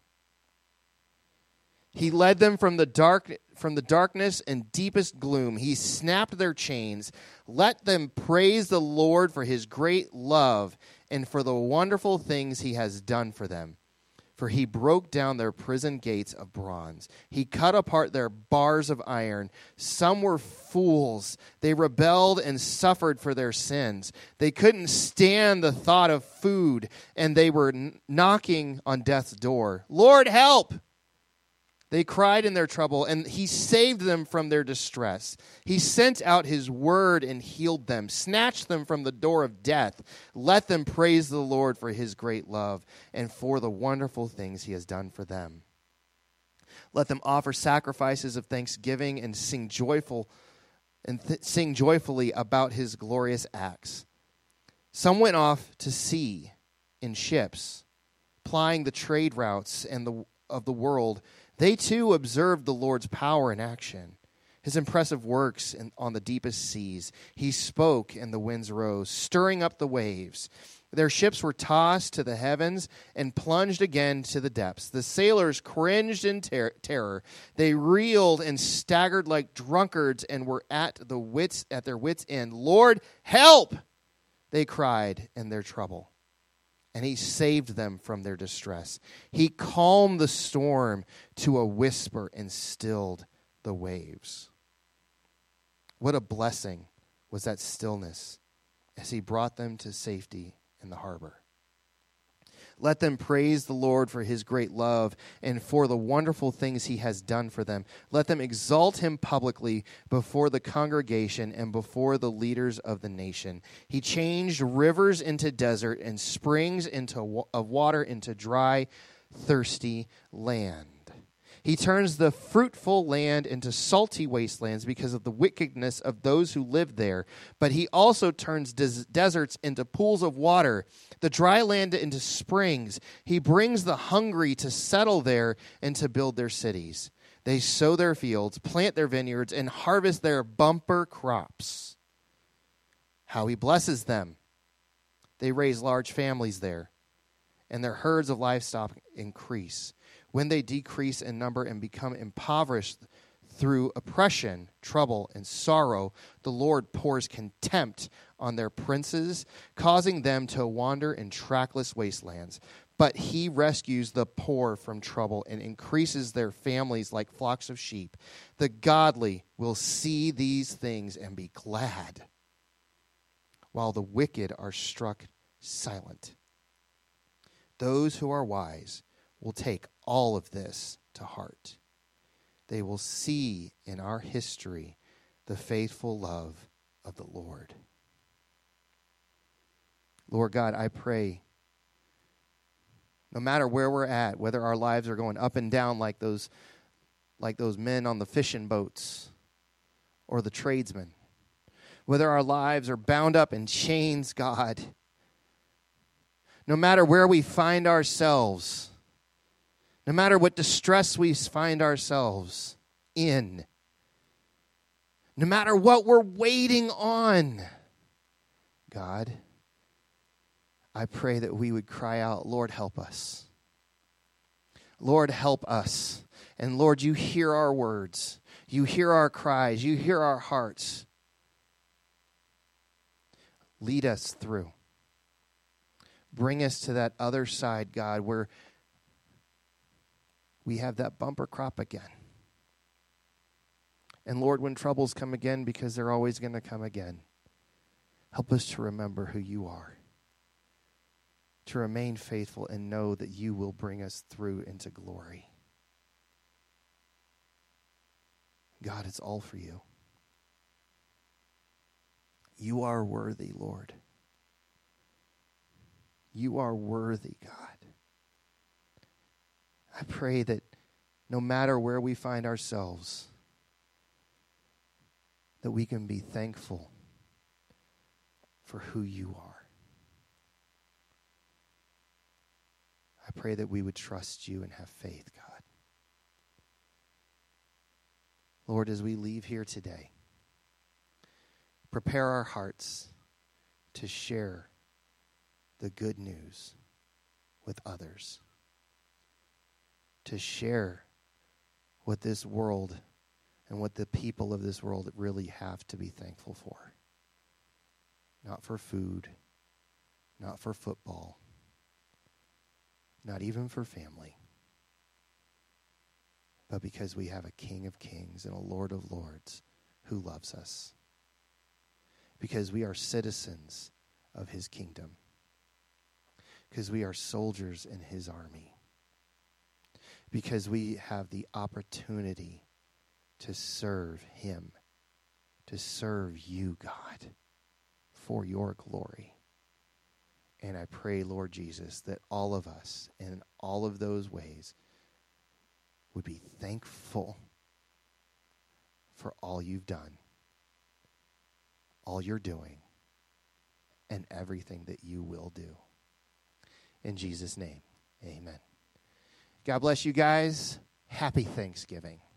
He led them from the dark from the darkness and deepest gloom. He snapped their chains. Let them praise the Lord for his great love and for the wonderful things he has done for them. For he broke down their prison gates of bronze. He cut apart their bars of iron. Some were fools. They rebelled and suffered for their sins. They couldn't stand the thought of food, and they were knocking on death's door. Lord, help! They cried in their trouble, and he saved them from their distress. He sent out his word and healed them, snatched them from the door of death. Let them praise the Lord for his great love and for the wonderful things he has done for them. Let them offer sacrifices of thanksgiving and sing joyful and th- sing joyfully about his glorious acts. Some went off to sea in ships, plying the trade routes and the of the world. They too observed the Lord's power in action, his impressive works in, on the deepest seas. He spoke, and the winds rose, stirring up the waves. Their ships were tossed to the heavens and plunged again to the depths. The sailors cringed in ter- terror. They reeled and staggered like drunkards and were at the wits at their wits' end. Lord, help! They cried in their trouble. And he saved them from their distress. He calmed the storm to a whisper and stilled the waves. What a blessing was that stillness as he brought them to safety in the harbor. Let them praise the Lord for his great love and for the wonderful things he has done for them. Let them exalt him publicly before the congregation and before the leaders of the nation. He changed rivers into desert and springs into of water into dry, thirsty land. He turns the fruitful land into salty wastelands because of the wickedness of those who live there. But he also turns des- deserts into pools of water, the dry land into springs. He brings the hungry to settle there and to build their cities. They sow their fields, plant their vineyards, and harvest their bumper crops. How he blesses them. They raise large families there, and their herds of livestock increase. When they decrease in number and become impoverished through oppression, trouble, and sorrow, the Lord pours contempt on their princes, causing them to wander in trackless wastelands. But he rescues the poor from trouble and increases their families like flocks of sheep. The godly will see these things and be glad, while the wicked are struck silent. Those who are wise will take all of this to heart. They will see in our history the faithful love of the Lord. Lord God, I pray, no matter where we're at, whether our lives are going up and down like those, like those men on the fishing boats or the tradesmen, whether our lives are bound up in chains, God, no matter where we find ourselves, no matter what distress we find ourselves in, no matter what we're waiting on, God, I pray that we would cry out, Lord, help us. Lord, help us. And Lord, you hear our words. You hear our cries. You hear our hearts. Lead us through. Bring us to that other side, God, where we have that bumper crop again. And Lord, when troubles come again, because they're always going to come again, help us to remember who you are, to remain faithful and know that you will bring us through into glory. God, it's all for you. You are worthy, Lord. You are worthy, God. I pray that no matter where we find ourselves, that we can be thankful for who you are. I pray that we would trust you and have faith, God. Lord, as we leave here today, prepare our hearts to share the good news with others, to share what this world and what the people of this world really have to be thankful for. Not for food, not for football, not even for family, but because we have a King of Kings and a Lord of Lords who loves us. Because we are citizens of his kingdom. Because we are soldiers in his army. Because we have the opportunity to serve him, to serve you, God, for your glory. And I pray, Lord Jesus, that all of us in all of those ways would be thankful for all you've done, all you're doing, and everything that you will do. In Jesus' name, amen. God bless you guys. Happy Thanksgiving.